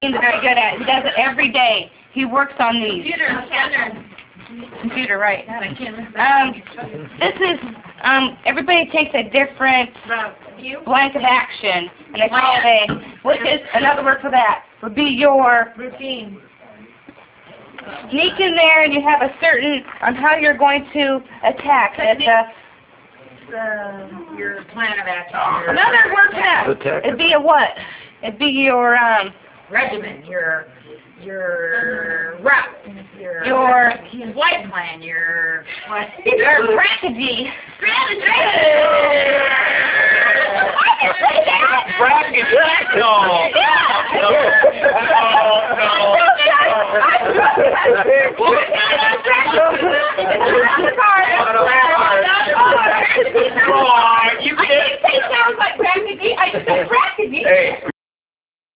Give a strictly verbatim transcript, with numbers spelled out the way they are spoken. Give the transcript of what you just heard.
He's very good at it. He does it every day. He works on these. Computer, scanner. Computer, right. God, I can't remember. Um, this is, um, everybody takes a different blank of action, and they call it a, what is another word for that? Would be your Routine. sneak in there, and you have a certain, on how you're going to attack. It's a, Uh, your plan of action. Your another word for that. Attack. It'd be a what? It'd be your, um, regimen, your your route, your your, flight plan, your what? your strategy. Strategy. I can say that. Bracket, no. I didn't say sounds like strategy. I said strategy. Hey.